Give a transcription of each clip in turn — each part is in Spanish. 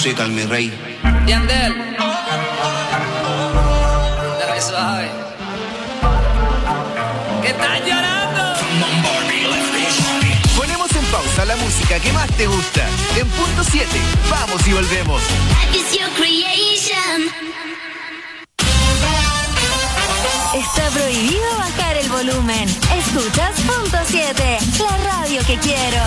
musical, mi rey. Yandel. Dale suave. ¿Qué están llorando? Ponemos en pausa la música que más te gusta. En punto 7, vamos y volvemos. Está prohibido bajar el volumen. Escuchas punto 7, la radio que quiero.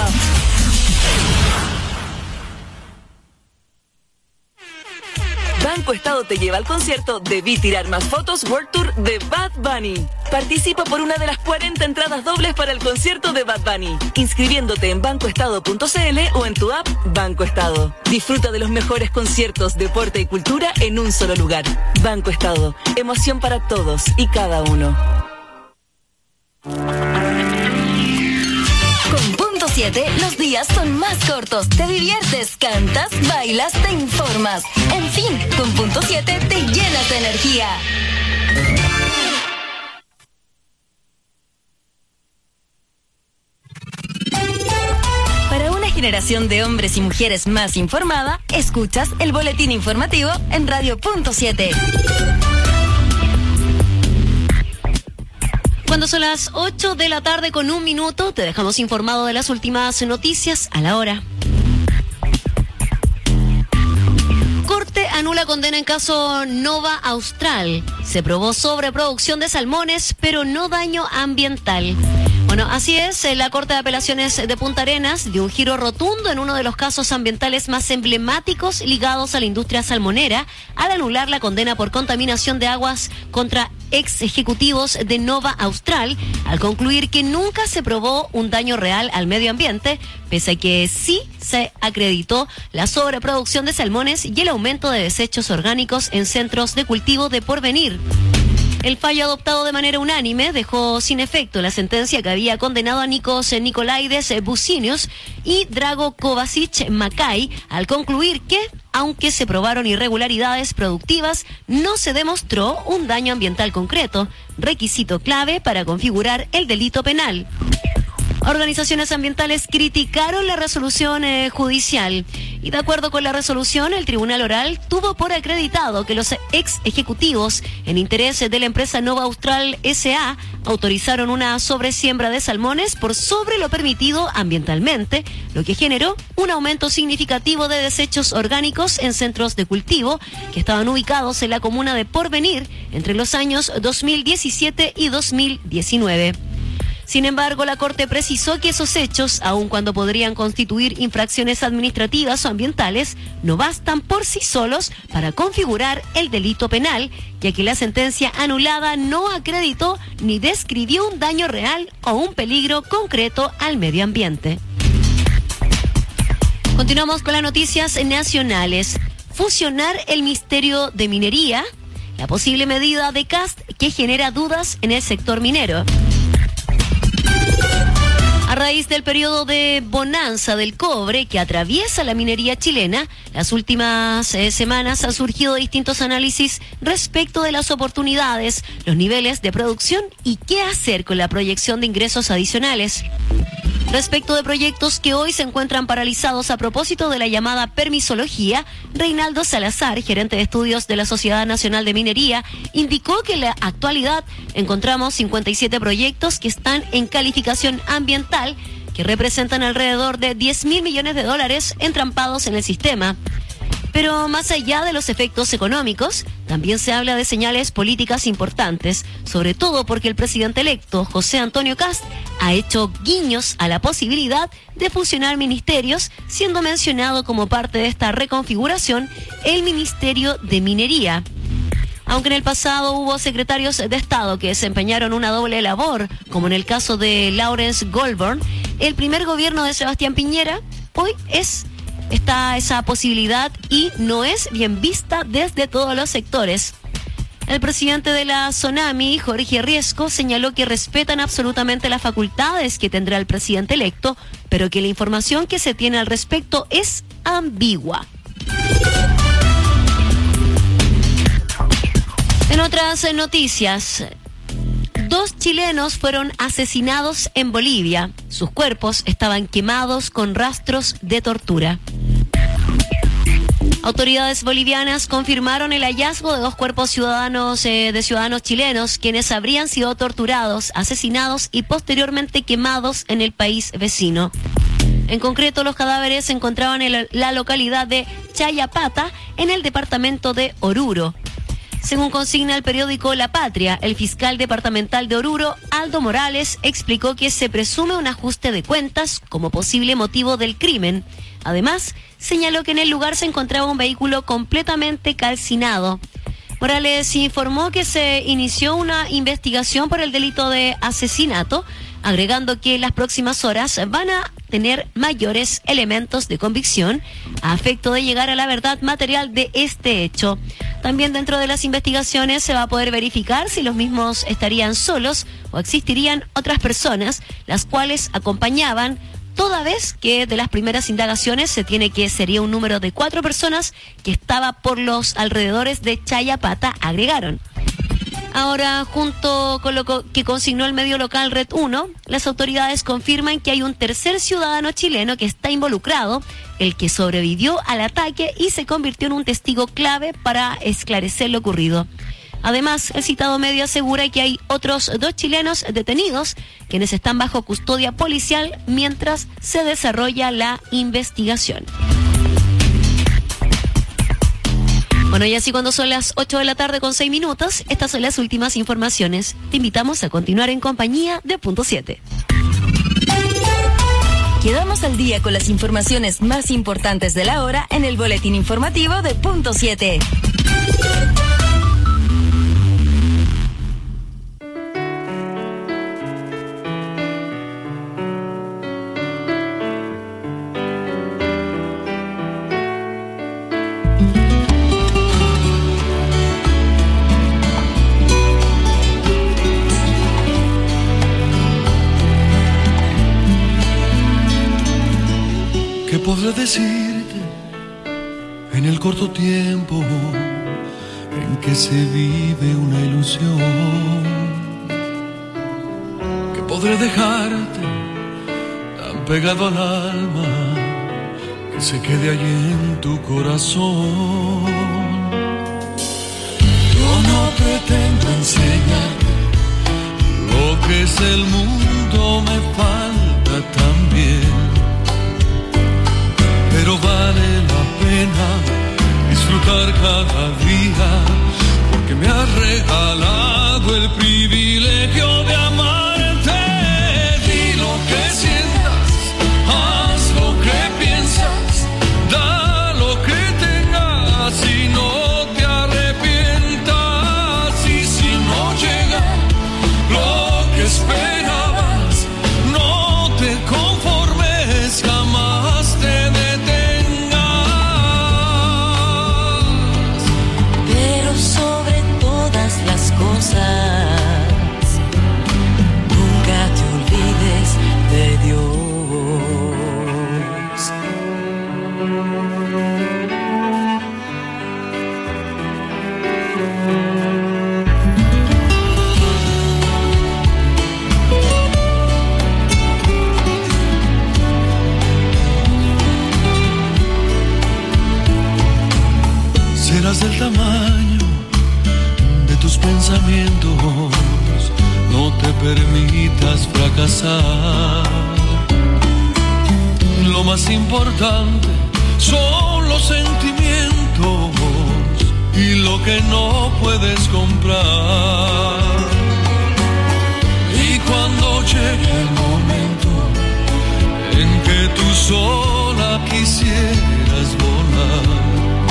Banco Estado te lleva al concierto Debí Tirar Más Fotos World Tour de Bad Bunny. Participa por una de las 40 entradas dobles para el concierto de Bad Bunny, inscribiéndote en bancoestado.cl o en tu app Banco Estado. Disfruta de los mejores conciertos, deporte y cultura en un solo lugar. Banco Estado, emoción para todos y cada uno. Con punto 7, los días son más cortos. Te diviertes, cantas, bailas, te informas. En fin, con punto 7 te llenas de energía. Para una generación de hombres y mujeres más informada, escuchas el boletín informativo en Radio Punto 7. Cuando son las 8 de la tarde con 1 minuto, te dejamos informado de las últimas noticias a la hora. Corte anula condena en caso Nova Austral. Se probó sobreproducción de salmones, pero no daño ambiental. Bueno, así es, la Corte de Apelaciones de Punta Arenas dio un giro rotundo en uno de los casos ambientales más emblemáticos ligados a la industria salmonera al anular la condena por contaminación de aguas contra ex ejecutivos de Nova Austral, al concluir que nunca se probó un daño real al medio ambiente, pese a que sí se acreditó la sobreproducción de salmones y el aumento de desechos orgánicos en centros de cultivo de Porvenir. El fallo adoptado de manera unánime dejó sin efecto la sentencia que había condenado a Nikos Nicolaides Bucinius y Drago Kovacic Macay, al concluir que, aunque se probaron irregularidades productivas, no se demostró un daño ambiental concreto, requisito clave para configurar el delito penal. Organizaciones ambientales criticaron la resolución judicial y de acuerdo con la resolución, el Tribunal Oral tuvo por acreditado que los ex ejecutivos en interés de la empresa Nova Austral S.A. autorizaron una sobresiembra de salmones por sobre lo permitido ambientalmente, lo que generó un aumento significativo de desechos orgánicos en centros de cultivo que estaban ubicados en la comuna de Porvenir entre los años 2017 y 2019. Sin embargo, la Corte precisó que esos hechos, aun cuando podrían constituir infracciones administrativas o ambientales, no bastan por sí solos para configurar el delito penal, ya que la sentencia anulada no acreditó ni describió un daño real o un peligro concreto al medio ambiente. Continuamos con las noticias nacionales. Fusionar el Ministerio de Minería, la posible medida de Kast que genera dudas en el sector minero. A raíz del periodo de bonanza del cobre que atraviesa la minería chilena, las últimas semanas han surgido distintos análisis respecto de las oportunidades, los niveles de producción y qué hacer con la proyección de ingresos adicionales. Respecto de proyectos que hoy se encuentran paralizados a propósito de la llamada permisología, Reinaldo Salazar, gerente de estudios de la Sociedad Nacional de Minería, indicó que en la actualidad encontramos 57 proyectos que están en calificación ambiental, que representan alrededor de 10.000 millones de dólares entrampados en el sistema. Pero más allá de los efectos económicos, también se habla de señales políticas importantes, sobre todo porque el presidente electo, José Antonio Kast, ha hecho guiños a la posibilidad de fusionar ministerios, siendo mencionado como parte de esta reconfiguración el Ministerio de Minería. Aunque en el pasado hubo secretarios de Estado que desempeñaron una doble labor, como en el caso de Lawrence Goldburn, el primer gobierno de Sebastián Piñera hoy está esa posibilidad y no es bien vista desde todos los sectores. El presidente de la SONAMI, Jorge Riesco, señaló que respetan absolutamente las facultades que tendrá el presidente electo, pero que la información que se tiene al respecto es ambigua. En otras noticias, 2 chilenos fueron asesinados en Bolivia. Sus cuerpos estaban quemados con rastros de tortura. Autoridades bolivianas confirmaron el hallazgo de 2 cuerpos de ciudadanos chilenos, quienes habrían sido torturados, asesinados y posteriormente quemados en el país vecino. En concreto, los cadáveres se encontraban en la localidad de Chayapata, en el departamento de Oruro. Según consigna el periódico La Patria, el fiscal departamental de Oruro, Aldo Morales, explicó que se presume un ajuste de cuentas como posible motivo del crimen. Además, señaló que en el lugar se encontraba un vehículo completamente calcinado. Morales informó que se inició una investigación por el delito de asesinato, agregando que en las próximas horas van a tener mayores elementos de convicción a efecto de llegar a la verdad material de este hecho. También dentro de las investigaciones se va a poder verificar si los mismos estarían solos o existirían otras personas, las cuales acompañaban, toda vez que de las primeras indagaciones se tiene que sería un número de 4 personas que estaba por los alrededores de Chayapata, agregaron. Ahora, junto con lo que consignó el medio local Red 1, las autoridades confirman que hay un tercer ciudadano chileno que está involucrado, el que sobrevivió al ataque y se convirtió en un testigo clave para esclarecer lo ocurrido. Además, el citado medio asegura que hay otros 2 chilenos detenidos, quienes están bajo custodia policial mientras se desarrolla la investigación. Bueno, y así cuando son las 8 de la tarde con 6 minutos, estas son las últimas informaciones. Te invitamos a continuar en compañía de Punto 7. Quedamos al día con las informaciones más importantes de la hora en el boletín informativo de Punto 7. ¿Qué podré decirte en el corto tiempo en que se vive una ilusión? ¿Qué podré dejarte tan pegado al alma que se quede allí en tu corazón? Yo no pretendo enseñarte lo que es el mundo, me falta también. Pero vale la pena disfrutar cada día, porque me has regalado el privilegio de amarte. Di lo que sientas, haz lo que piensas, da lo que tengas y no te arrepientas. Y si no llega lo que esperabas, no te conformes, jamás te nunca te olvides de Dios. Serás del tamaño de tus pensamientos, no te permitas fracasar. Lo más importante son los sentimientos y lo que no puedes comprar. Y cuando llegue el momento en que tú sola quisieras volar,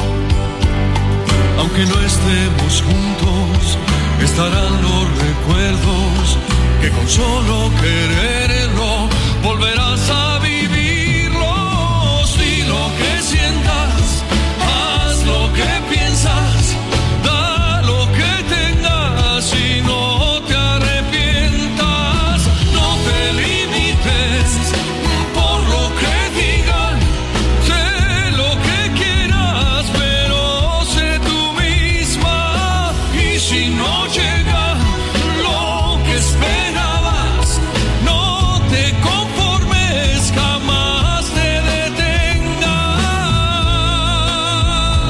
aunque no estemos juntos, estarán los recuerdos que con solo quererlo volverás a vivirlos. Y lo que sientas, haz lo que piensas, da lo que tengas y no te arrepientas. No te limites por lo que digan, sé lo que quieras, pero sé tú misma. Y si no llega lo que esperabas, no te conformes, jamás te detengas.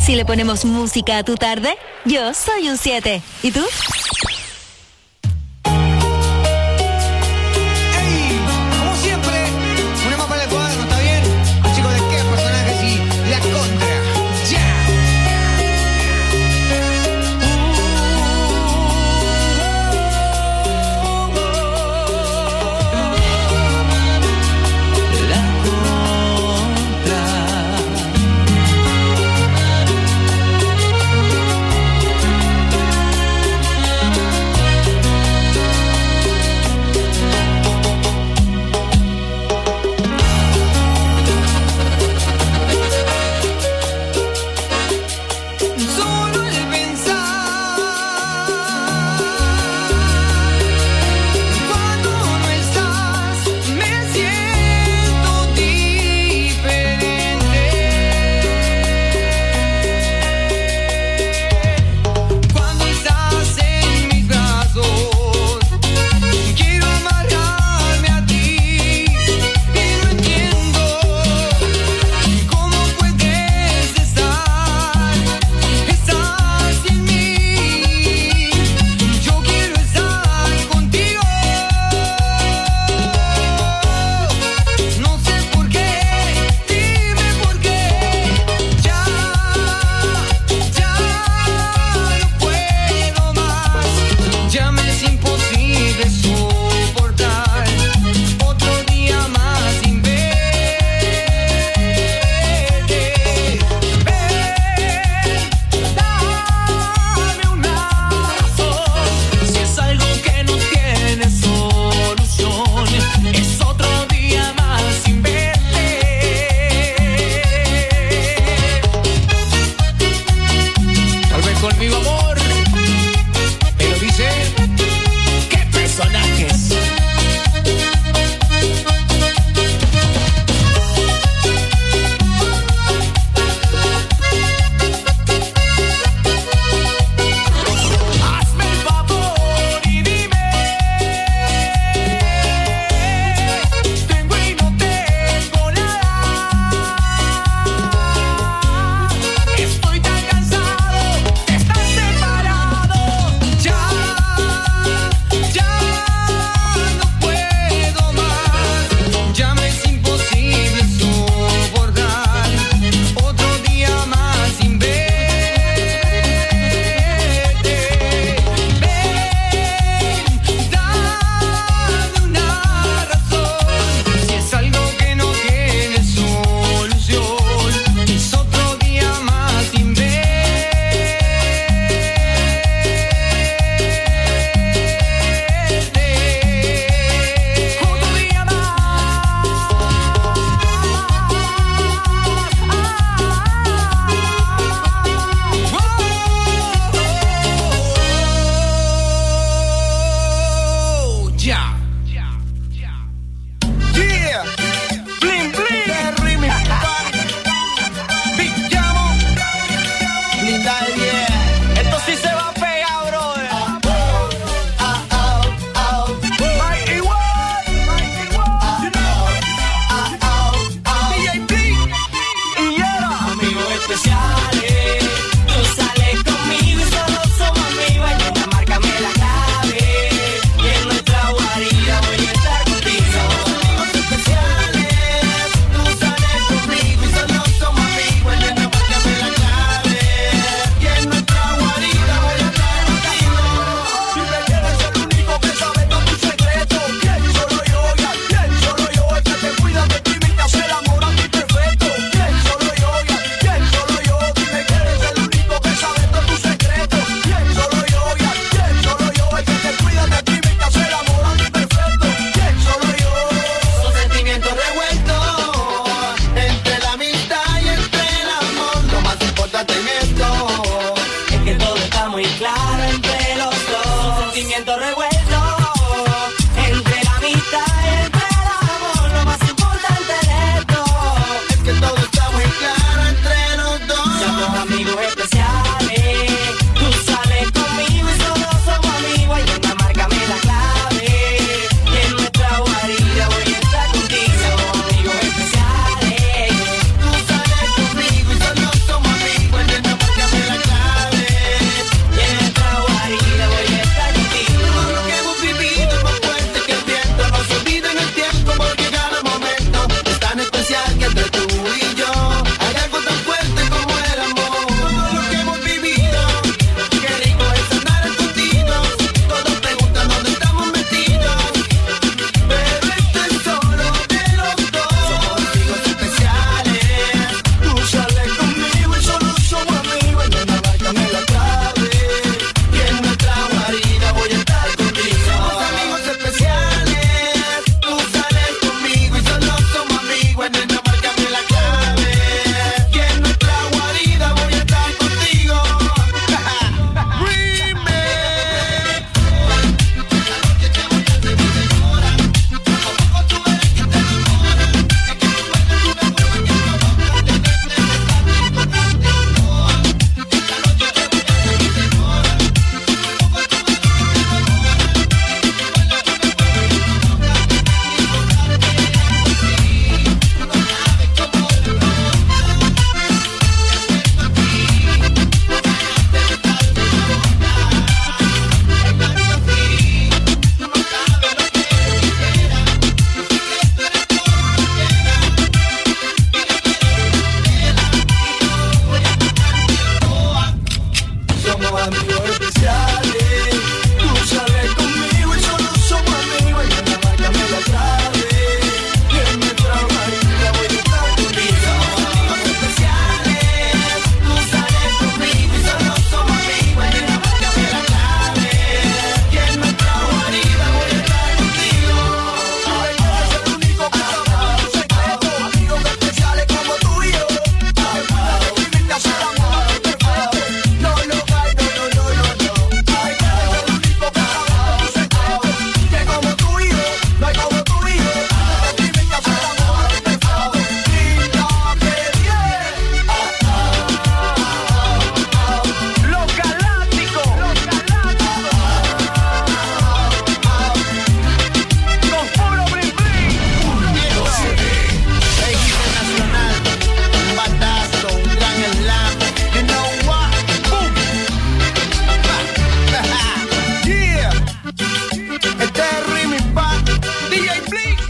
Si le ponemos música a tu tarde, yo soy un 7. ¿Y tú? ¡Ey! Como siempre, una mapa del cuaderno, ¿está bien? Chicos, ¿de qué personajes y la contra? ¡Ya!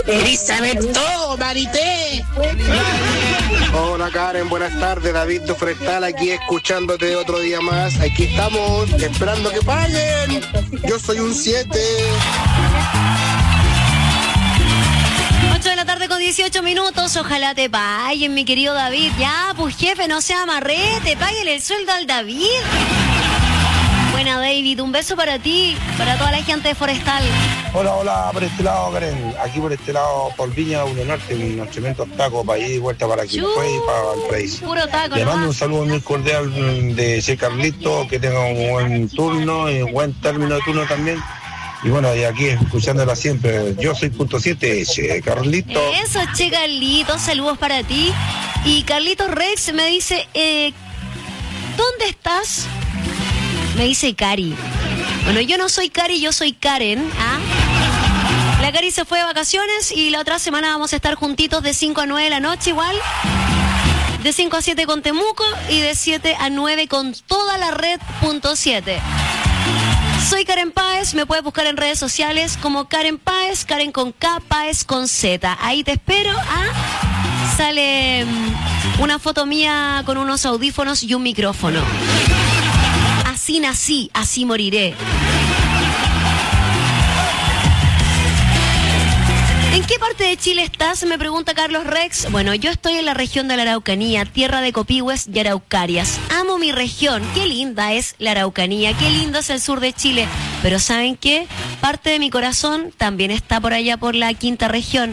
Querís saber todo, Marité. Hola Karen, buenas tardes. David de Forestal aquí escuchándote otro día más. Aquí estamos esperando que paguen. Yo soy un 7. 8 de la tarde con 18 minutos. Ojalá te paguen, mi querido David. Ya, pues jefe, no sea amarrete. Páguenle el sueldo al David. Buena, David. Un beso para ti, para toda la gente de Forestal. Hola, por este lado, Karen. Aquí por este lado, por Viña, Uno Norte, unos tremendos tacos para ir y vuelta para aquí, después y para Valparaíso. Puro taco, Le mando un saludo muy cordial de ese Carlito, que tenga un buen turno y un buen término de turno también. Y bueno, y aquí escuchándola siempre, yo soy .7, che, Carlito. Eso, che, Carlito, saludos para ti. Y Carlitos Rex me dice, ¿dónde estás? Me dice Cari. Bueno, yo no soy Cari, yo soy Karen. ¿Ah? La Cari se fue de vacaciones y la otra semana vamos a estar juntitos de 5 a 9 de la noche igual. De 5 a 7 con Temuco y de 7 a 9 con toda la red .7. Soy Karen Páez, me puedes buscar en redes sociales como Karen Páez, Karen con K, Páez con Z. Ahí te espero. Sale una foto mía con unos audífonos y un micrófono. Así nací, así moriré. ¿En qué parte de Chile estás? Me pregunta Carlos Rex. Bueno, yo estoy en la región de la Araucanía, tierra de copihües y araucarias. Amo mi región. Qué linda es la Araucanía, qué lindo es el sur de Chile. Pero ¿saben qué? Parte de mi corazón también está por allá por la quinta región.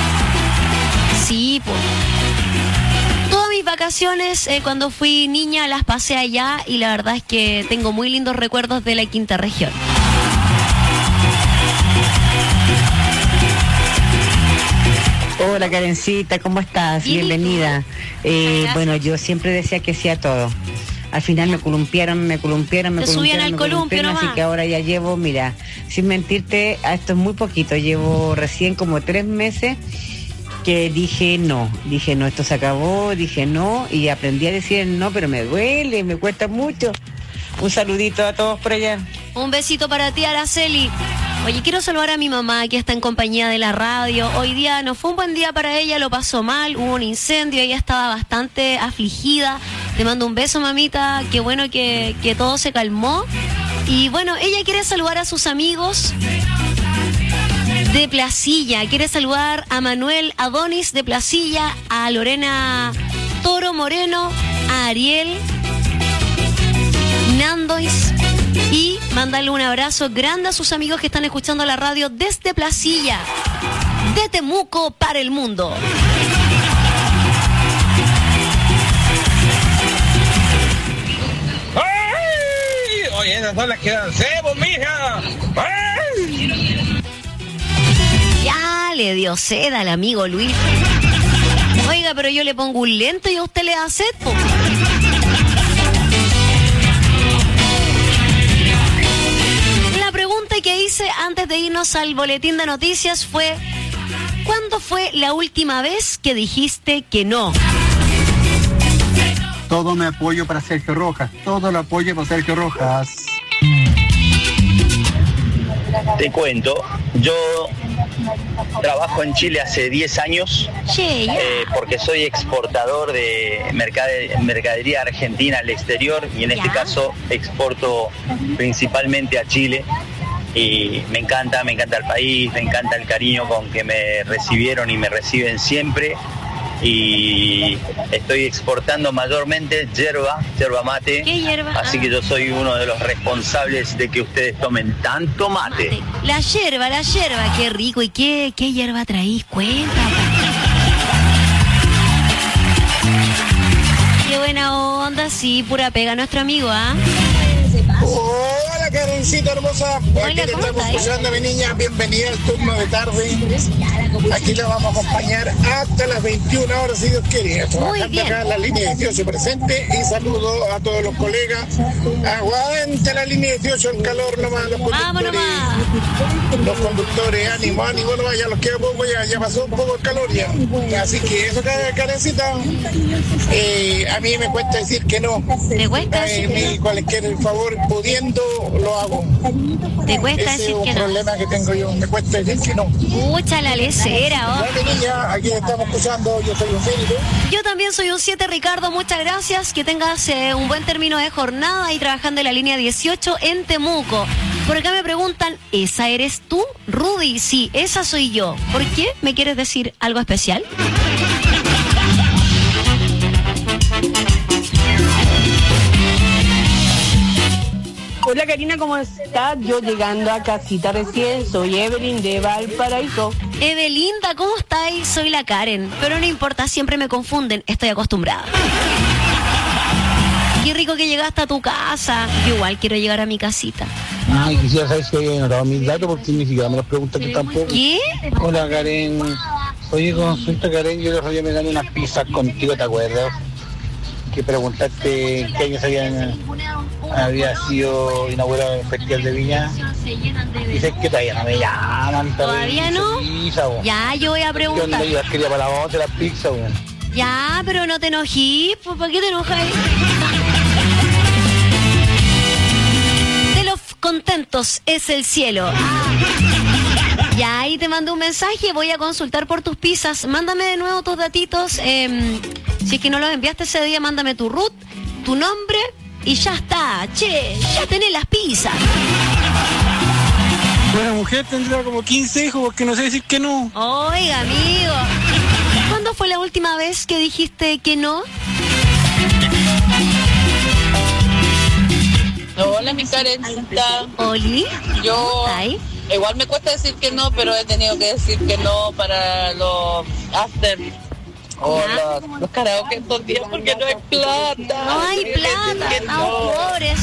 Sí, pues. Todas mis vacaciones, cuando fui niña, las pasé allá y la verdad es que tengo muy lindos recuerdos de la quinta región. Hola Karencita, ¿cómo estás? Bienvenida. Bueno, yo siempre decía que sí a todo. Al final me columpiaron. Te subían al columpio nomás. Así que ahora ya llevo, mira, sin mentirte, esto es muy poquito, llevo recién como 3 meses que dije no, esto se acabó, dije no, y aprendí a decir no, pero me duele, me cuesta mucho. Un saludito a todos por allá. Un besito para ti, Araceli. Oye, quiero saludar a mi mamá que está en compañía de la radio. Hoy día no fue un buen día para ella, lo pasó mal, hubo un incendio, ella estaba bastante afligida. Te mando un beso, mamita, qué bueno que todo se calmó. Y bueno, ella quiere saludar a sus amigos de Placilla, quiere saludar a Manuel Adonis de Placilla, a Lorena Toro Moreno, a Ariel Nandois y mandarle un abrazo grande a sus amigos que están escuchando la radio desde Placilla, de Temuco para el mundo. ¡Ay! Oye, esas son las que dan cebo, mija. ¡Ay! Ya le dio sed al amigo Luis. Oiga, pero yo le pongo un lento y a usted le da sed, po. La pregunta que hice antes de irnos al boletín de noticias fue: ¿cuándo fue la última vez que dijiste que no? Todo mi apoyo para Sergio Rojas. Todo el apoyo para Sergio Rojas. Te cuento, yo trabajo en Chile hace 10 años porque soy exportador de mercadería argentina al exterior y en este caso exporto principalmente a Chile y me encanta el país, me encanta el cariño con que me recibieron y me reciben siempre. Y estoy exportando mayormente yerba mate. ¿Qué yerba? Así que yo soy uno de los responsables de que ustedes tomen tanto mate. La yerba, qué rico. ¿Y qué yerba traís? Cuenta. Qué buena onda, sí, pura pega nuestro amigo, ¿ah? Hola Karencita hermosa, hola, aquí te estamos escuchando, mi niña, bienvenida al turno de tarde. Aquí la vamos a acompañar hasta las 21 horas si Dios quiere. Trabajando acá en la línea 18 presente y saludo a todos los colegas. Aguante la línea 18, el calor nomás, los conductores. Los conductores, ánimo nomás, ya los queda poco, ya pasó un poco el calor ya. Así que eso, Karencita, a mí me cuesta decir que no. ¿Te cuesta? Cualquier favor, pudiendo, lo hago. Te cuesta Ese decir es un que no. problema que tengo yo, me cuesta decir que no. Pucha la lecera, Bueno, niña, aquí estamos escuchando, yo soy un 7. Yo también soy un 7, Ricardo, muchas gracias. Que tengas un buen término de jornada y trabajando en la línea 18 en Temuco. Por acá me preguntan, ¿esa eres tú, Rudy? Sí, esa soy yo. ¿Por qué? ¿Me quieres decir algo especial? Hola Karina, ¿cómo estás? Yo llegando a casita recién, soy Evelyn de Valparaíso. Evelinda, ¿cómo estáis? Soy la Karen, pero no importa, siempre me confunden, estoy acostumbrada. Qué rico que llegaste a tu casa. Yo igual quiero llegar a mi casita. Ay, quisiera saber si había notado mis datos porque ni siquiera me los preguntan que tampoco. ¿Qué? Hola Karen. Oye, consulta Karen, yo el otro día me gané unas pizzas contigo, ¿te acuerdas? Que preguntaste qué años había sido inaugurado el Festival de Viña. Dices que todavía no me llaman. ¿Todavía no? Pizza, ya, yo voy a preguntar. Yo no quería para la otra pizza, weón. Ya, pero no te enojí, pues, ¿para qué te enojas? De los contentos es el cielo. Ya, ahí te mando un mensaje, voy a consultar por tus pizzas. Mándame de nuevo tus datitos. Si es que no los enviaste ese día, mándame tu root, tu nombre y ya está. Che, ya tenés las pizzas. Buena mujer tendrá como 15 hijos porque no sé decir que no. Oiga, amigo. ¿Cuándo fue la última vez que dijiste que no? Hola, mi Karencita. Oli. Yo igual me cuesta decir que no, pero he tenido que decir que no para los after o los karaoke estos días porque no hay plata. No hay plata, no, pobres.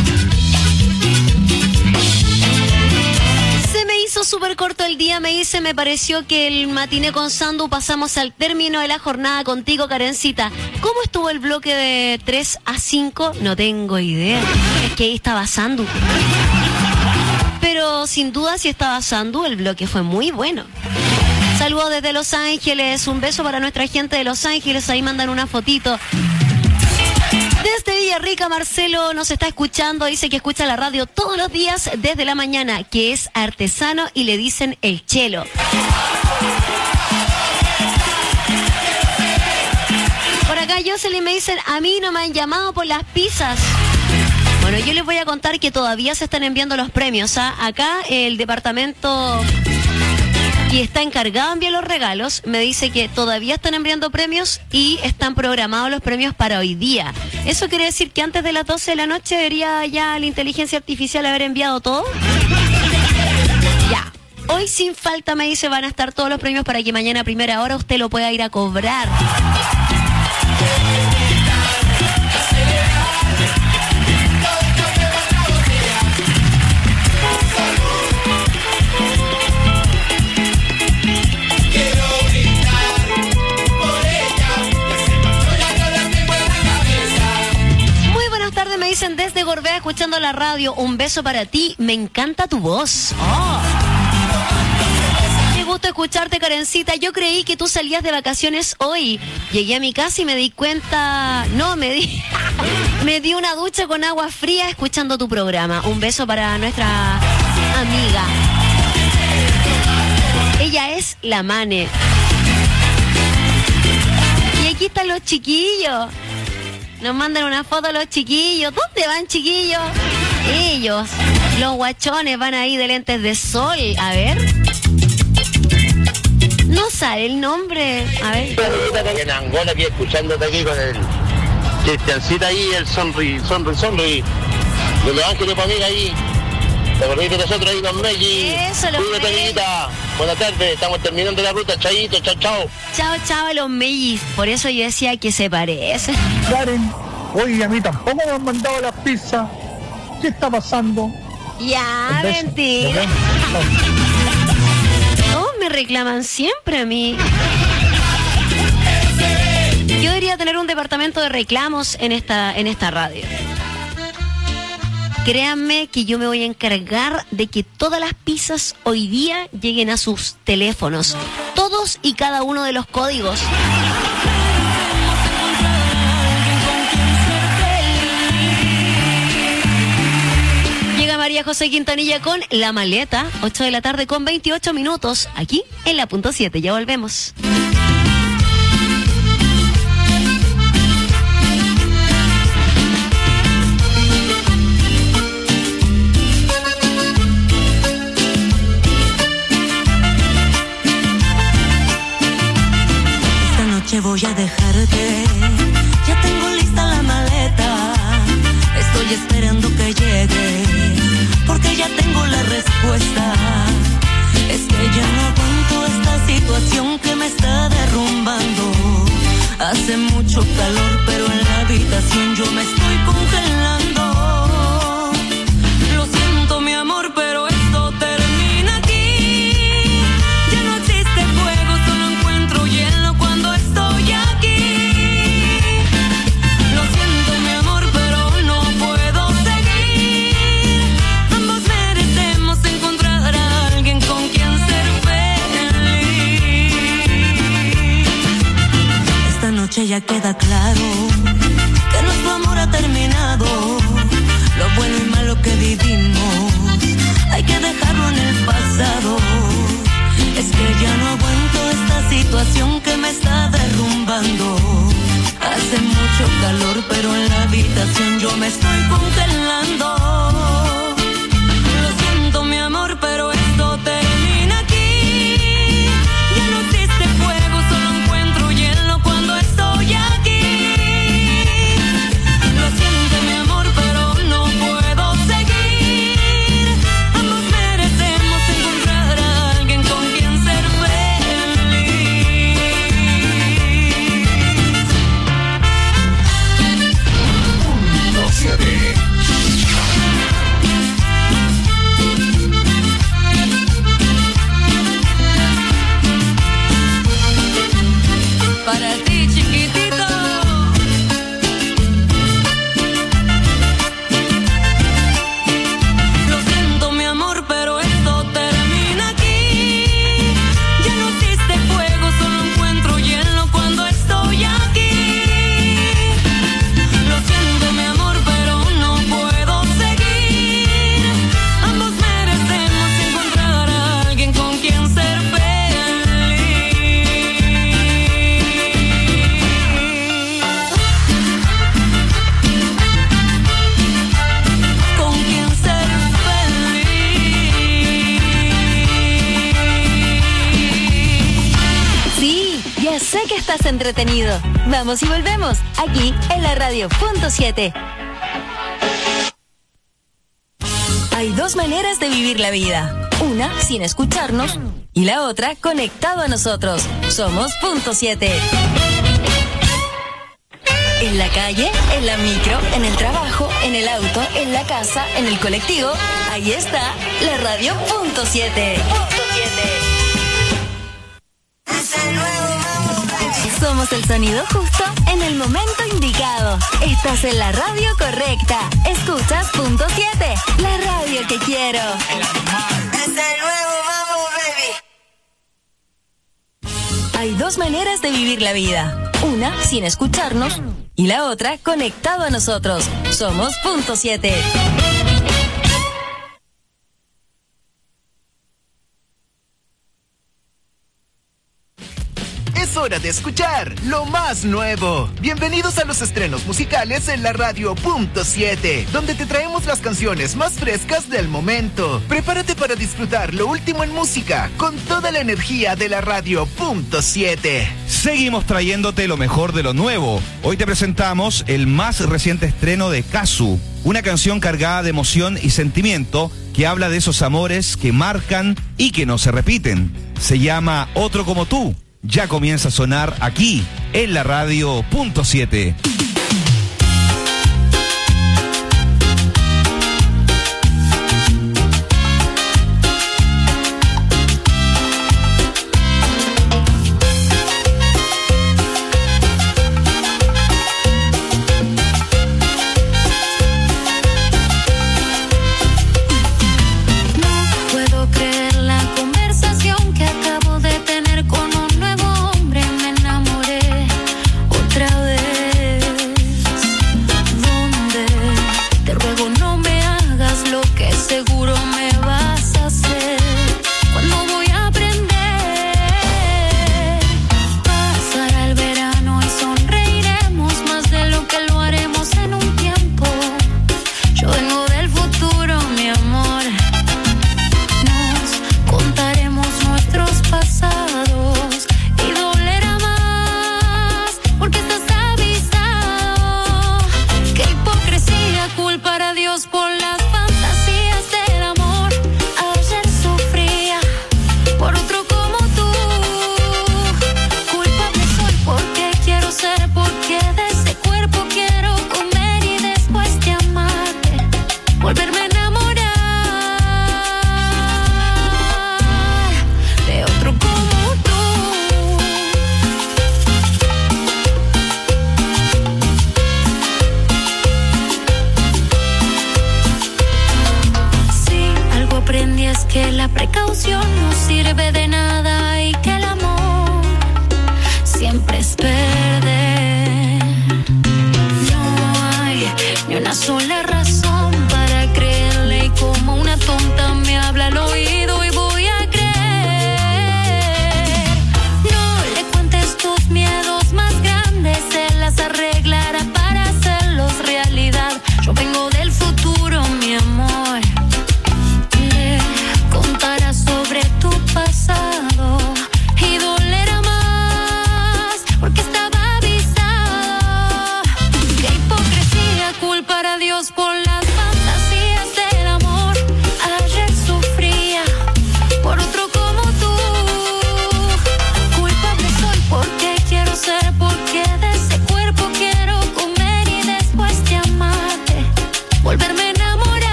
Se me hizo súper corto el día, me pareció que el matiné con Sandu pasamos al término de la jornada contigo, Karencita. ¿Cómo estuvo el bloque de 3 a 5? No tengo idea. Es que ahí estaba Sandu. Pero sin duda si estaba Sandu, el bloque fue muy bueno. Saludos desde Los Ángeles, un beso para nuestra gente de Los Ángeles, ahí mandan una fotito. Desde Villarrica, Marcelo nos está escuchando, dice que escucha la radio todos los días desde la mañana, que es artesano y le dicen el Chelo. Por acá Jocelyn me dicen, a mí no me han llamado por las pizzas. Bueno, yo les voy a contar que todavía se están enviando los premios. Acá el departamento que está encargado de enviar los regalos me dice que todavía están enviando premios y están programados los premios para hoy día. ¿Eso quiere decir que antes de las 12 de la noche debería ya la inteligencia artificial haber enviado todo? Ya. Hoy sin falta, me dice, van a estar todos los premios para que mañana a primera hora usted lo pueda ir a cobrar. Me dicen desde Gorbea escuchando la radio, un beso para ti, me encanta tu voz. Oh. Qué gusto escucharte, Karencita. Yo creí que tú salías de vacaciones hoy. Llegué a mi casa y me di cuenta, me di una ducha con agua fría escuchando tu programa. Un beso para nuestra amiga. Ella es la Mane. Y aquí están los chiquillos. Nos mandan una foto los chiquillos. ¿Dónde van, chiquillos? Ellos, los guachones, van ahí de lentes de sol. A ver. No sale el nombre. A ver. En Angola, aquí escuchándote aquí con el Cristiancita ahí, el sonri. De Los Ángeles, para mí ahí. Te acordás de nosotros ahí con Meggy. Eso, los Cuídate, amiguita. Buenas tardes, estamos terminando la ruta. Chaito, chao. Chao, los Meggy. Por eso yo decía que se parece. Karen, oye, a mí tampoco me han mandado las pizzas. ¿Qué está pasando? Ya, mentira. No, me reclaman siempre a mí. Yo debería tener un departamento de reclamos en esta radio. Créanme que yo me voy a encargar de que todas las pizzas hoy día lleguen a sus teléfonos. Todos y cada uno de los códigos. Ana María José Quintanilla con La Maleta, 8 de la tarde con 28 minutos, aquí en la punto 7. Ya volvemos. Esta noche voy a dejarte, ya tengo lista la maleta. Estoy esperando que llegue, porque ya tengo la respuesta. Es que ya no aguanto esta situación que me está derrumbando. Hace mucho calor, pero en la habitación yo me estoy congelando. Lo siento, mi amor, pero esto termina aquí. Ya no existe fuego, solo encuentro hielo cuando estoy aquí. Lo siento, mi amor, pero no puedo seguir. Ambos merecemos encontrar a alguien con quien ser feliz. Esta noche ya queda claro que nuestro amor ha terminado. Lo bueno y malo que vivimos hay que dejarlo en el pasado. Es que ya no aguanto esta situación que me está derrumbando. Hace mucho calor, pero en la habitación yo me estoy congelando. Lo siento, mi amor, pero esto termina aquí. Ya no existe fuego, solo encuentro hielo cuando estoy aquí. Lo siento, mi amor, pero no puedo seguir. Ambos merecemos encontrar a alguien con quien ser para ti, chiquitito. Lo siento, mi amor, pero esto termina aquí. Ya no existe fuego, solo encuentro hielo cuando estoy aquí. Lo siento, mi amor, pero no puedo seguir. Ambos merecemos encontrar a alguien con quien ser feliz. Con quien ser feliz. Sí, ya sé que estás entretenido. Vamos y volvemos, aquí en la radio punto 7. Hay dos maneras de vivir la vida. Una, sin escucharnos, y la otra, conectado a nosotros. Somos punto 7. En la calle, en la micro, en el trabajo, en el auto, en la casa, en el colectivo, ahí está la radio punto 7. Somos el sonido justo en el momento indicado. Estás en la radio correcta. Escuchas punto 7, la radio que quiero. Es el nuevo Mambo, baby. Hay dos maneras de vivir la vida. Una, sin escucharnos, y la otra, conectado a nosotros. Somos punto 7. Es hora de escuchar lo más nuevo. Bienvenidos a los estrenos musicales en la radio punto 7, donde te traemos las canciones más frescas del momento. Prepárate para disfrutar lo último en música con toda la energía de la radio punto 7. Seguimos trayéndote lo mejor de lo nuevo. Hoy te presentamos el más reciente estreno de Kazu, una canción cargada de emoción y sentimiento que habla de esos amores que marcan y que no se repiten. Se llama Otro como tú. Ya comienza a sonar aquí, en la radio punto 7. Con un nuevo hombre me enamoré otra vez.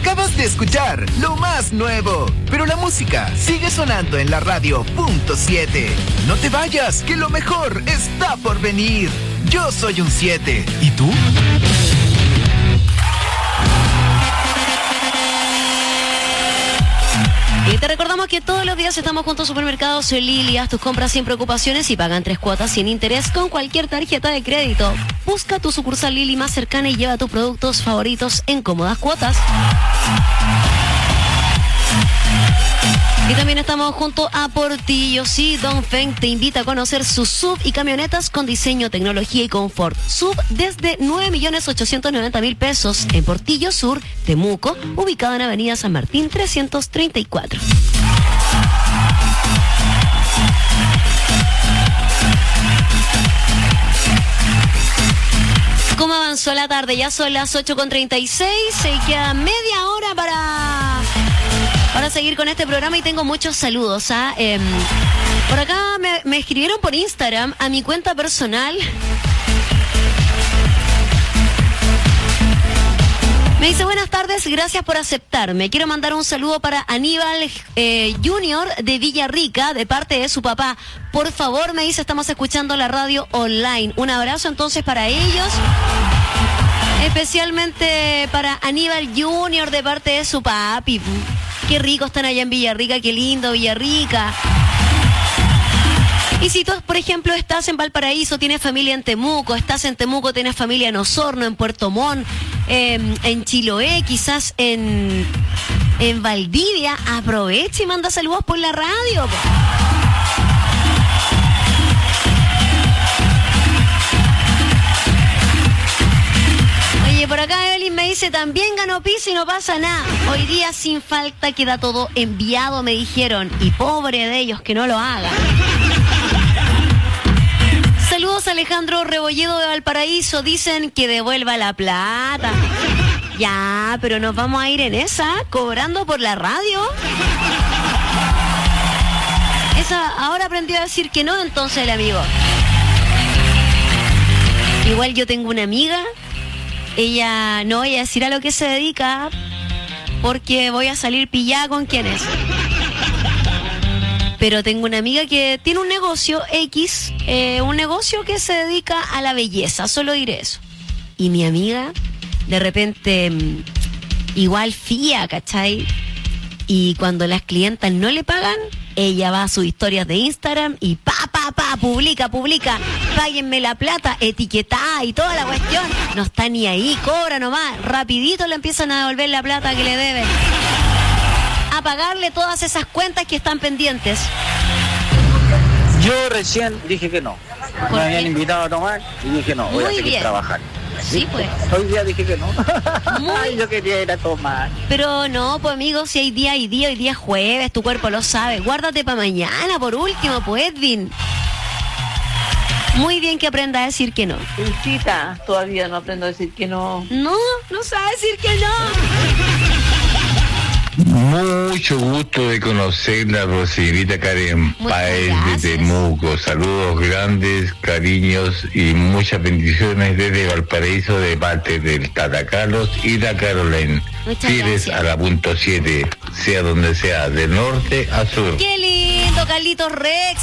Acabas de escuchar lo más nuevo, pero la música sigue sonando en la radio .7. No te vayas, que lo mejor está por venir. Yo soy un 7. ¿Y tú? Y te recordamos que todos los días estamos juntos a Supermercados Lili. Haz tus compras sin preocupaciones y pagan 3 cuotas sin interés con cualquier tarjeta de crédito. Busca tu sucursal Lili más cercana y lleva tus productos favoritos en cómodas cuotas. Y también estamos junto a Portillo. Sí, Dongfeng te invita a conocer sus SUV y camionetas con diseño, tecnología y confort. SUV desde 9.890.000 pesos en Portillo Sur, Temuco, ubicado en Avenida San Martín 334. ¿Cómo avanzó la tarde? Ya son las 8:36. Se queda media hora para seguir con este programa y tengo muchos saludos. Por acá me escribieron por Instagram a mi cuenta personal. Me dice, buenas tardes, gracias por aceptarme. Quiero mandar un saludo para Aníbal Junior de Villarrica, de parte de su papá. Por favor, me dice, estamos escuchando la radio online. Un abrazo entonces para ellos. Especialmente para Aníbal Junior de parte de su papi. Qué rico están allá en Villarrica, qué lindo Villarrica. Y si tú, por ejemplo, estás en Valparaíso, tienes familia en Temuco, estás en Temuco, tienes familia en Osorno, en Puerto Montt, en Chiloé, quizás en Valdivia, aprovecha y manda saludos por la radio. Oye, por acá Evelyn me dice, también ganó piso y no pasa nada. Hoy día sin falta queda todo enviado, me dijeron. Y pobre de ellos que no lo hagan. Saludos a Alejandro Rebolledo de Valparaíso. Dicen que devuelva la plata. Ya, pero nos vamos a ir en esa, cobrando por la radio. Esa ahora aprendió a decir que no, entonces el amigo. Igual yo tengo una amiga. Ella, no voy a decir a lo que se dedica, porque voy a salir pillada con quién es. Pero tengo una amiga que tiene un negocio X, un negocio que se dedica a la belleza, solo diré eso. Y mi amiga, de repente, igual fía, ¿cachai? Y cuando las clientas no le pagan, ella va a sus historias de Instagram y publica, páguenme la plata, etiquetada y toda la cuestión. No está ni ahí, cobra nomás, rapidito le empiezan a devolver la plata que le deben. A pagarle todas esas cuentas que están pendientes. Yo recién dije que no. Me habían invitado a tomar y dije no, voy a seguir trabajando. Sí, pues. Hoy día dije que no. Yo quería ir a tomar. Pero no, pues amigo, si hay día, hoy día es jueves, tu cuerpo lo sabe. Guárdate para mañana, por último, pues Edwin. Muy bien que aprenda a decir que no. Felicita, todavía no aprendo a decir que no. No sabe decir que no. Mucho gusto de conocerla, Roserita Karen Páez de Temuco. Saludos grandes, cariños y muchas bendiciones desde Valparaíso de parte del Tata Carlos y la Caroline. Fieles a la .7, sea donde sea, de norte a sur. ¡Qué lindo, Carlitos Rex!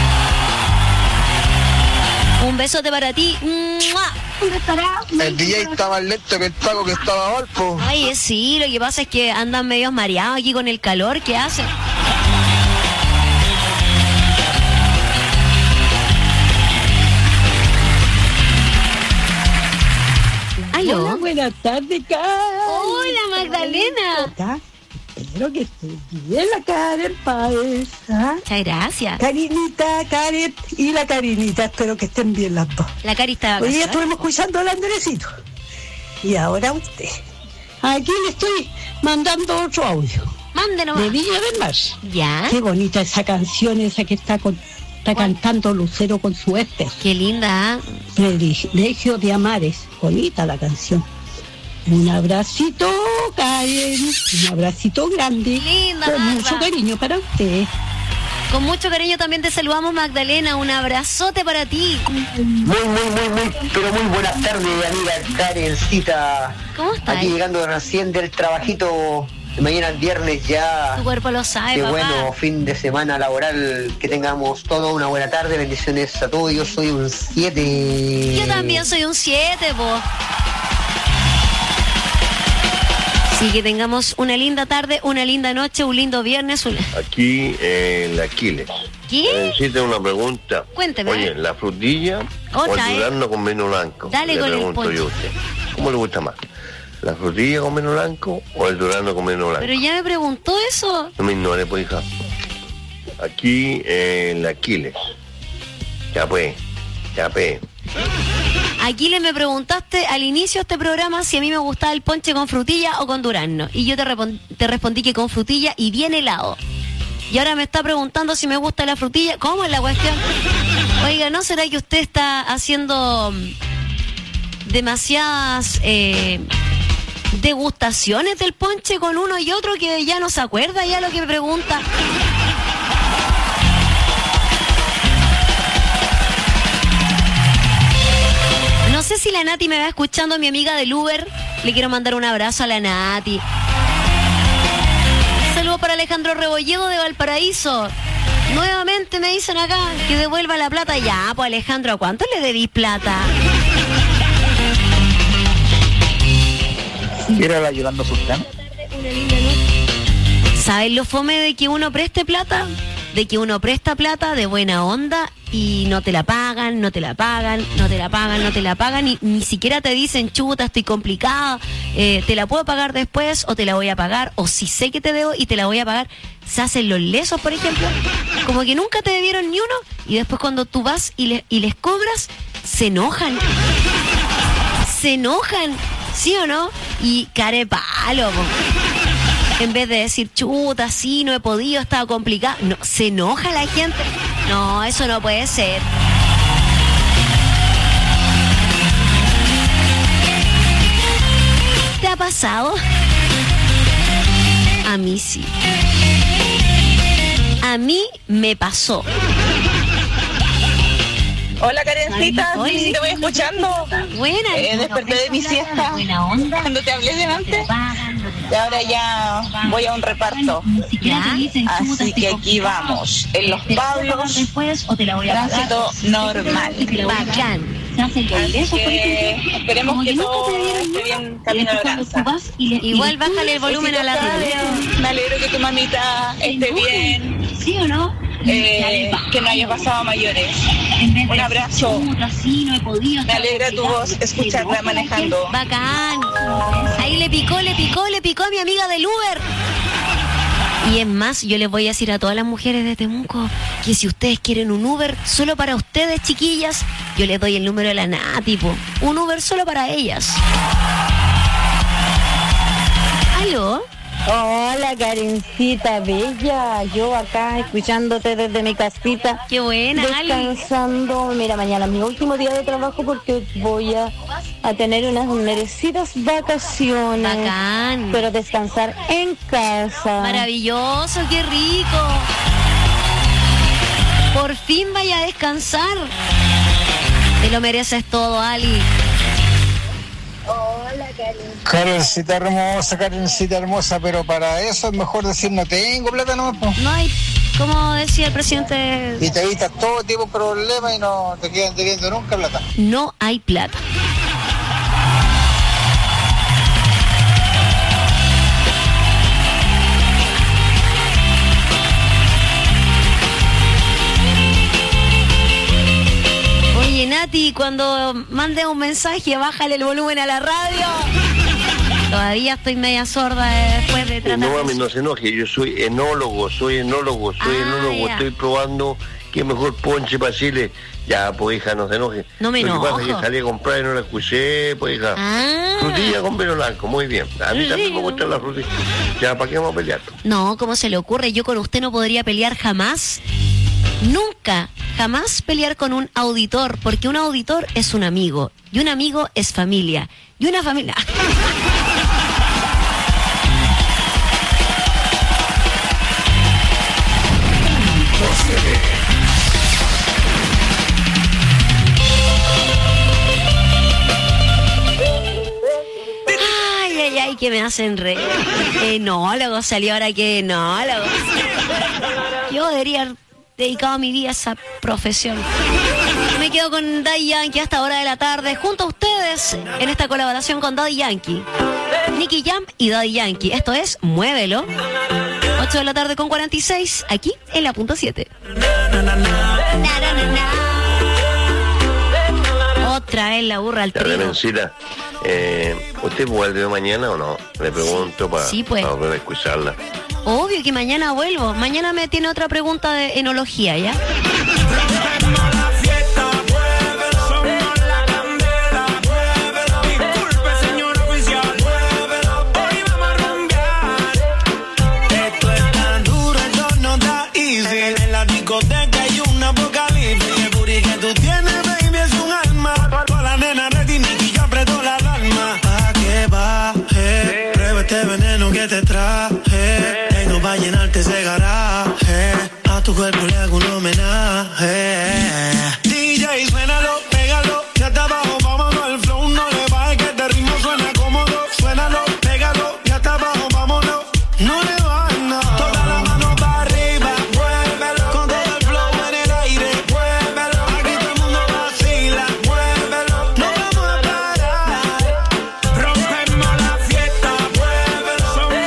Un besote para ti. ¡Mua! El DJ está más lento que el taco que estaba Valpo. Ay, sí, lo que pasa es que andan medios mareados aquí con el calor que hace. ¿Aló? Hola, buenas tardes, Karen. Hola, Magdalena. Espero que esté bien la Karen Páez. Muchas gracias. Karinita, Karen y la Karinita, espero que estén bien las dos. La Cari estaba hoy día estuvimos escuchando al Andresito. Y ahora usted. Aquí le estoy mandando otro audio. Mándenos. De Viña del Mar. Ya. Qué bonita esa canción, esa que está cantando Lucero con su Esther. Qué linda. Privilegio de Amares. Bonita la canción. Un abracito, Karen. Un abracito grande. Linda, con Marta. mucho cariño para usted. Con mucho cariño también te saludamos, Magdalena. Un abrazote para ti. Pero muy buenas tardes, amiga Karencita. ¿Cómo estás? Aquí llegando recién del trabajito. Mañana el viernes ya. Tu cuerpo lo sabe, Qué papá. bueno, fin de semana laboral. Que tengamos toda una buena tarde. Bendiciones a todos. Yo soy un 7. Yo también soy un 7, vos. Así que tengamos una linda tarde, una linda noche, un lindo viernes. Aquí en Aquiles. ¿Qué? Necesito una pregunta. Cuénteme. Oye, ¿la frutilla o el durazno con vino blanco? Dale Le con el pregunto ponche. yo a usted. ¿Cómo le gusta más? ¿La frutilla con vino blanco o el durazno con vino blanco? Pero ya me preguntó eso. No me ignore, pues, hija. Aquí en Aquiles. Ya pues. Aquiles, me preguntaste al inicio de este programa si a mí me gustaba el ponche con frutilla o con durazno. Y yo te respondí que con frutilla y bien helado. Y ahora me está preguntando si me gusta la frutilla. ¿Cómo es la cuestión? Oiga, ¿no será que usted está haciendo demasiadas degustaciones del ponche con uno y otro que ya no se acuerda ya lo que me pregunta? No sé si la Nati me va escuchando, mi amiga del Uber. Le quiero mandar un abrazo a la Nati. Saludo para Alejandro Rebolledo de Valparaíso. Nuevamente me dicen acá que devuelva la plata. Ya, pues Alejandro, ¿a cuánto le debís plata? ¿Era la Yolanda Sultán? ¿Sabes lo fome de que uno preste plata? De que uno presta plata de buena onda y no te la pagan, no te la pagan, no te la pagan, no te la pagan, y ni siquiera te dicen, chuta, estoy complicado, te la puedo pagar después o te la voy a pagar, o si sé que te debo y te la voy a pagar. Se hacen los lesos, por ejemplo, como que nunca te debieron ni uno, y después cuando tú vas y les cobras, se enojan, ¿sí o no? Y carepalo, po. En vez de decir, chuta, sí, no he podido, estaba complicado. No, se enoja la gente. No, eso no puede ser. ¿Te ha pasado? A mí sí. A mí me pasó. Hola, Karencita, sí, te voy escuchando. Buena. Desperté de mi siesta cuando te hablé delante. Y ahora ya voy a un reparto. Así que aquí vamos. En Los Pablos, tránsito normal. Bacán. Así que esperemos que todo esté bien camino de Braza. Igual bájale el volumen a la radio. Me alegro que tu mamita esté bien. ¿Sí o no? Que no haya pasado a mayores. Un abrazo. Me alegra tu voz escucharla manejando. Bacán. Ahí le picó a mi amiga del Uber. Y es más, yo les voy a decir a todas las mujeres de Temuco que si ustedes quieren un Uber solo para ustedes, chiquillas, yo les doy el número de la Nati, po. Un Uber solo para ellas. ¿Aló? Hola, Karencita bella, yo acá escuchándote desde mi casita. Qué buena, descansando. Mira, mañana es mi último día de trabajo porque voy a tener unas merecidas vacaciones. Bacán. Pero descansar en casa. Maravilloso, qué rico. Por fin vaya a descansar. Te lo mereces todo, Ali. Hola, Karencita hermosa, pero para eso es mejor decir no tengo plata nomás, po. No hay, como decía el presidente. Y te evitas todo tipo de problemas y no te quedan debiendo nunca plata. No hay plata. Oye, Nati, cuando mande un mensaje, bájale el volumen a la radio. Todavía estoy media sorda después de tratar. No, mami, no se enoje, yo soy enólogo, ya. Estoy probando qué mejor ponche para Chile. Ya, pues hija, no se enoje. No me Lo que pasa enojo. es que salí a comprar y no la escuché, pues hija. Frutilla con vino blanco, muy bien. A mí también me gusta la frutilla. Ya, ¿para qué vamos a pelear? No, ¿cómo se le ocurre? Yo con usted no podría pelear jamás. Nunca, jamás pelear con un auditor, porque un auditor es un amigo, y un amigo es familia, y una familia... Ay, que me hacen reír. Enólogo salió ahora que enólogo. Yo debería haber dedicado mi vida a esa profesión. Me quedo con Daddy Yankee hasta hora de la tarde, junto a ustedes en esta colaboración con Daddy Yankee, Nicky Jam y Daddy Yankee. Esto es Muévelo. 8 de la tarde con 46, aquí en la punto 7. Otra vez la burra al trigo. Mencita, ¿usted vuelve mañana o no? Le pregunto para sí, pues. Poder escucharla. Obvio que mañana vuelvo. Mañana me tiene otra pregunta de enología, ¿ya? Que te traje, tengo para llenarte ese garaje, a tu cuerpo le hago un homenaje. DJ, suénalo, pégalo, ya está abajo, vámonos al flow, no le bajes que este ritmo suena cómodo. Suénalo, pégalo, ya está abajo, vámonos, no le bajes nada. Toda la mano para arriba, muévelo, con todo el flow en el aire, muévelo, aquí todo el mundo vacila, muévelo, no vamos a parar, rompemos la fiesta, muévelo.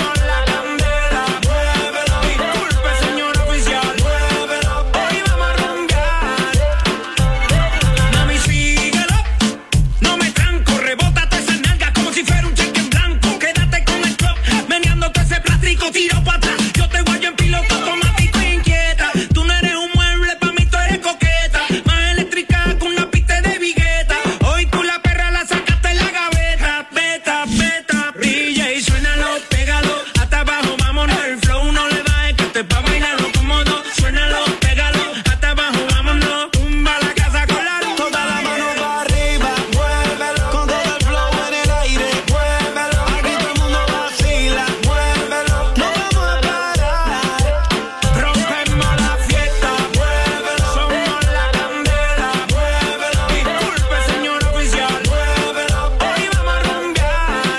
Tiro para atrás, yo te guayo en piloto automático e inquieta. Tú no eres un mueble, pa' mí tú eres coqueta. Más eléctrica con una pista de vigueta. Hoy tú la perra la sacaste en la gaveta. Beta, beta, DJ, suénalo, pégalo. Hasta abajo, vámonos, el flow no le bajes, que te pa' bailarlo cómodo. Suénalo, pégalo, hasta abajo, vámonos. Tumba la casa con la luz. Toda la mano para arriba, muévelo. Con todo el flow en el aire, muévelo. Aquí todo el mundo vacila, muévelo. No vamos a parar, rompemos la fiesta, muévelo. Somos la candela, muévelo. Disculpe, señor oficial, muévelo. Hoy vamos a rumbear.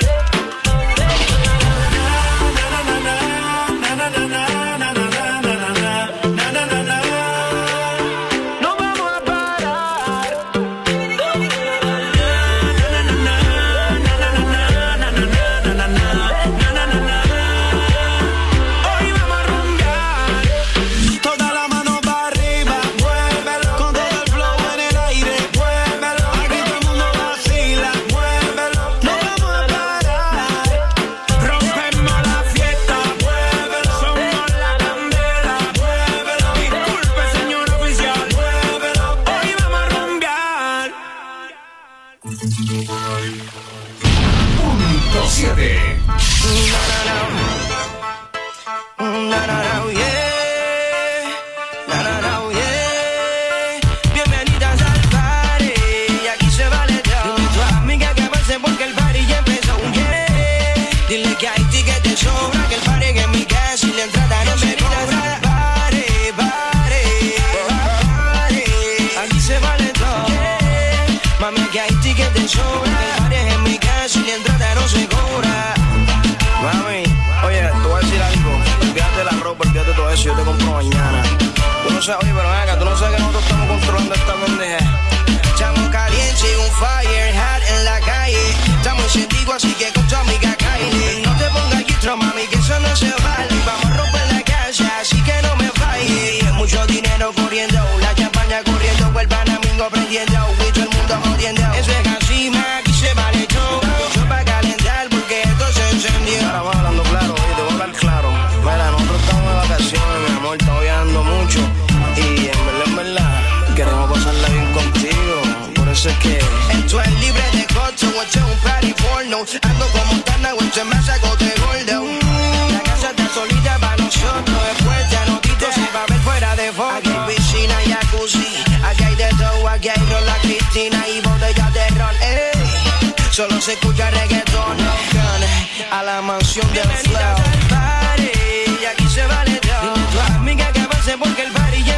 No vamos a parar. Hoy vamos a rumbear. Toda la mano para arriba, muévelo. Con todo el flow en el aire, muévelo. Aquí todo el mundo vacila, muévelo. No vamos a parar, rompemos la fiesta, muévelo. Somos la candela, muévelo. Disculpe, señor oficial, muévelo. Hoy vamos a rumbear. Punto 7. Bienvenidas al party, y aquí se vale todo. Dile a tu amiga que avance porque el party ya empezó, yeah. Dile que hay tickets de sobra, que el party es en mi casa y la entrada no se cobra. Party, party, party, aquí se vale todo, yeah. Mami, que hay tickets de sobra, que el party es en mi casa y la entrada no se cobra. Mami, oye, te voy a decir algo. Olvídate de la ropa, olvídate de todo eso, yo te compro mañana. Tú no sabes, oye, pero ven acá, tú no sabes que nosotros estamos controlando esta pendeja. Estamos calientes, un fire hat en la calle. Estamos encendidos, así que con tu amiga Kylie. No te pongas gistro, mami, que eso no se vale. Vamos a romper la casa, así que no me falles. Mucho dinero corriendo, la champaña corriendo, el panamingo prendiendo, y todo el mundo jodiendo. Eso es así, man, aquí se vale todo. Yo pa' calentar porque esto se encendió. Ahora vamos hablando claro, oye, te voy a hablar claro. Mira, nosotros estamos de vacaciones, mi amor, estamos viajando mucho. Y en verdad, queremos pasarla bien contigo. Por eso es que esto es libre de costo, esto es un party porno. Ando como Tana, esto es más saco de gordo. La casa está solita para nosotros, después ya no tito, se va a ver fuera de foto. Aquí hay piscina y jacuzzi, aquí hay de todo, aquí hay rola Cristina y botellas de ron, solo se escucha reggaetón, a la mansión del flow. Y aquí se vale todo. Dile a tu amiga que avance porque el party ya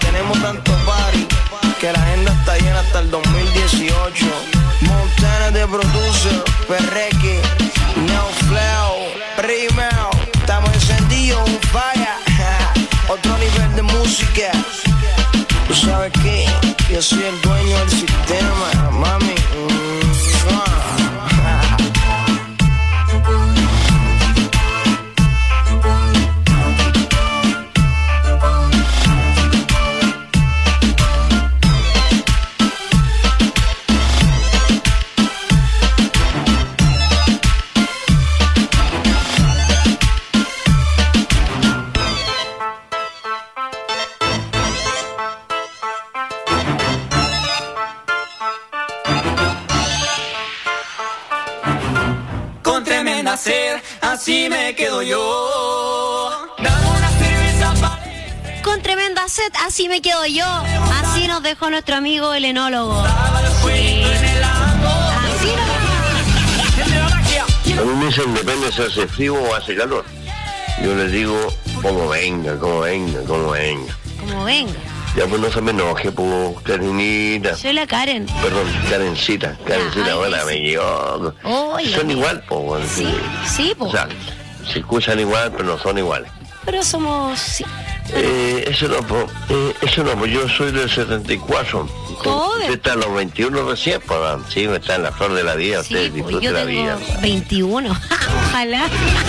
tenemos tanto party que la agenda está llena hasta el 2018. Montana de producer, Perreque, Neo Flow, Rimeo. Estamos encendidos, un falla. Otro nivel de música. ¿Tú sabes qué? Yo soy el dueño del sistema, mami. Así me quedo yo. Con tremenda sed, así me quedo yo. Así nos dejó nuestro amigo el enólogo. Sí. Así A mí me dicen, depende si hace frío o hace calor. Yo les digo, como venga, como venga, como venga. Como venga. Ya pues no se me enoje, pues, Karenita. Soy la Karen. Perdón, Karencita, bueno, me equivoco. Son igual, pues. Sí, pues. O sea, se escuchan igual, pero no son iguales. Pero somos... Sí. Eso no, pues yo soy del 74. Usted está en los 21 recién, pues, sí, está en la flor de la vida, sí, usted disfrute la vida. 21, ojalá.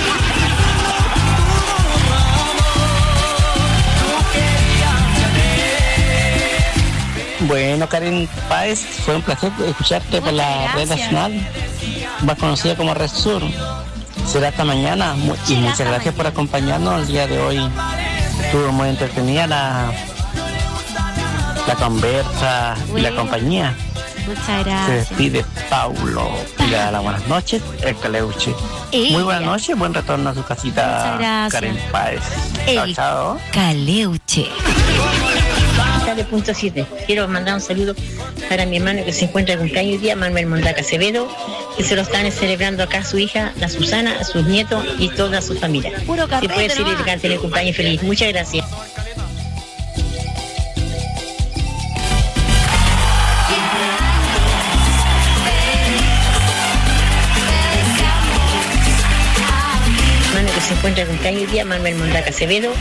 Bueno, Karen Páez, fue un placer escucharte por la red nacional, más conocida como Red Sur. Será hasta mañana y muchas gracias por acompañarnos el día de hoy. Estuvo muy entretenida la conversa y la compañía. Muchas gracias. Se despide Paulo y le da las buenas noches, el Caleuche. Muy buenas noches, buen retorno a su casita, Karen Páez. Chao, chao. Caleuche. Punto 7. Quiero mandar un saludo para mi hermano que se encuentra de cumpleaños hoy día, Manuel Mondaca Acevedo, que se lo están celebrando acá su hija, la Susana, sus nietos y toda su familia. Puro carrete, si puede decirle que canten el cumpleaños feliz. Muchas gracias. Hermano que se encuentra de cumpleaños hoy día, Manuel Mondaca Acevedo.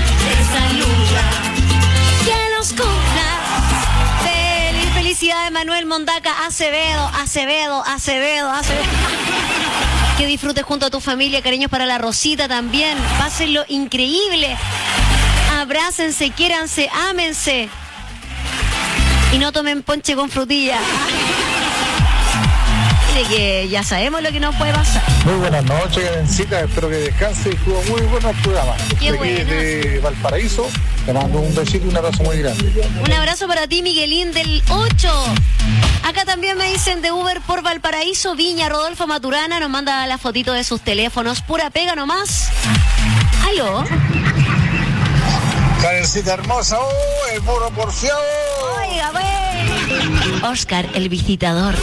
Felicidades, Manuel Mondaca Acevedo. Que disfrutes junto a tu familia, cariños para la Rosita también. Pásenlo increíble. Abrácense, quiéranse, ámense. Y no tomen ponche con frutilla. De que ya sabemos lo que nos puede pasar. Muy buenas noches, Karencita, espero que descanse y estuvo muy bueno el programa. Qué de bueno. De Valparaíso, te mando un besito y un abrazo muy grande. Un abrazo para ti, Miguelín del 8. Acá también me dicen de Uber por Valparaíso, Viña, Rodolfo Maturana, nos manda la fotito de sus teléfonos, pura pega nomás. ¿Aló? Karencita hermosa, el puro porfiado. Oiga, güey. Oscar, el visitador.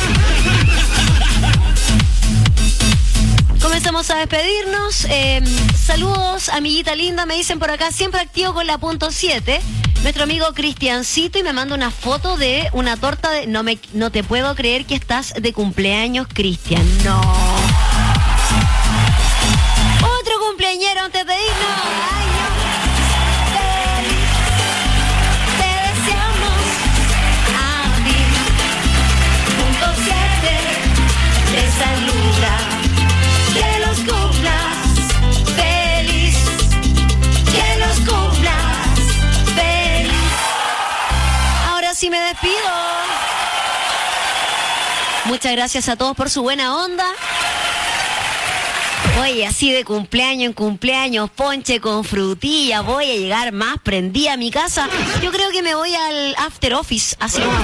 Comenzamos a despedirnos. Saludos, amiguita linda, me dicen por acá, siempre activo con la punto 7. Nuestro amigo Cristiancito y me manda una foto de una torta de... No te puedo creer que estás de cumpleaños, Cristian. No. Otro cumpleañero antes de irnos. Ay, no. Te deseamos a ti. Punto 7 te saluda. Que los cumplas feliz, que los cumplas feliz. Ahora sí me despido. Muchas gracias a todos por su buena onda. Oye, así de cumpleaños en cumpleaños, ponche con frutilla, voy a llegar más prendida a mi casa. Yo creo que me voy al after office, así como...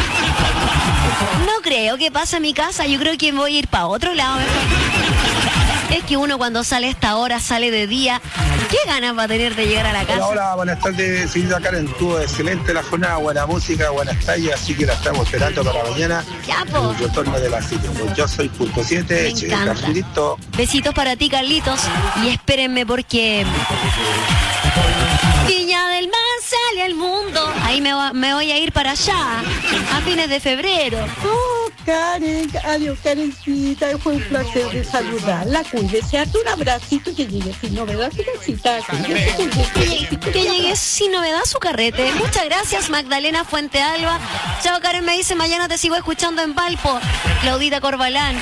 No creo que pase a mi casa, yo creo que me voy a ir para otro lado. Es que uno cuando sale a esta hora, sale de día. ¿Qué ganas va a tener de llegar a la casa? Hola, buenas tardes, señorita Karen. Estuvo excelente la jornada, buena música, buenas tallas, así que la estamos esperando para mañana. Ya, po. El retorno de la cita. Yo soy punto 7, Carlito. Besitos para ti, Carlitos. Y espérenme porque... Viña del Mar sale al mundo. Ahí me voy a ir para allá a fines de febrero. Oh, Karen, adiós, Karencita, fue un placer de saludarla. Cuídese, hazte un abracito y que llegue sin novedad su casita. Que llegue sin novedad su carrete. Muchas gracias, Magdalena Fuente Alba. Chao, Karen, me dice, mañana te sigo escuchando en Valpo. Claudita Corbalán.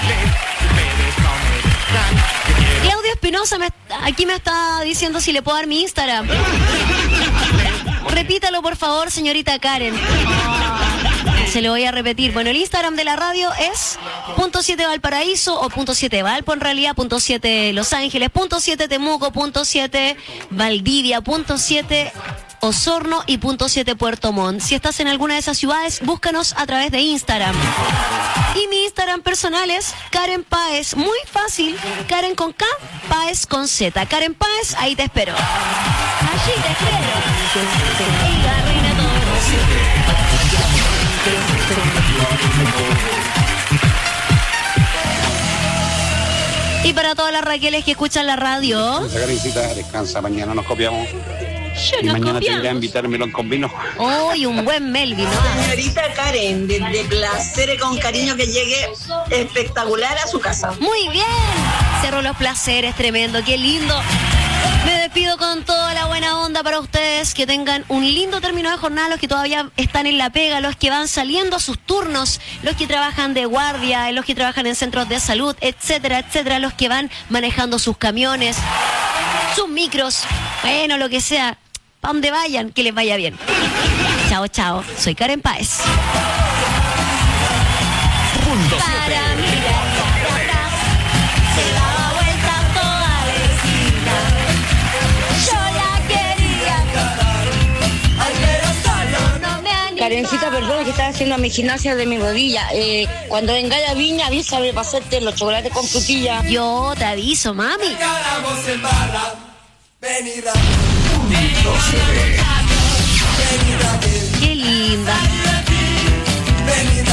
Claudio Espinosa aquí me está diciendo si le puedo dar mi Instagram. Repítalo, por favor, señorita Karen. Se lo voy a repetir. Bueno, el Instagram de la radio es .7 Valparaíso o .7 Valpo, en realidad, .7 Los Ángeles, .7 Temuco, .7 Valdivia, .7 Osorno y .7 Puerto Montt. Si estás en alguna de esas ciudades, búscanos a través de Instagram. Y mi Instagram personal es Karen Páez. Muy fácil. Karen con K, Páez con Z. Karen Páez, ahí te espero. Allí te espero. Y la reina y para todas las Raqueles que escuchan la radio. Karencita, descansa, mañana nos copiamos. Y mañana te iré a invitar melón con vino. ¡Uy, un buen Melvin! Señorita Karen, de placer con cariño que llegue espectacular a su casa. Muy bien. Cerro Los Placeres, tremendo, qué lindo. Me despido con toda la buena onda para ustedes. Que tengan un lindo término de jornada. Los que todavía están en la pega, los que van saliendo a sus turnos, los que trabajan de guardia, los que trabajan en centros de salud, etcétera, etcétera. Los que van manejando sus camiones, sus micros, bueno, lo que sea. Pa' donde vayan, que les vaya bien. Chao, chao. Soy Karen Páez. Para mirar hacia atrás, se daba vuelta toda la esquina. Yo la quería tocar, pero solo no me animaba. Karencita, perdón que estaba haciendo mi gimnasia de mi rodilla. Cuando venga a Viña, avísame para hacerte los chocolates con frutilla. Yo te aviso, mami. Venir a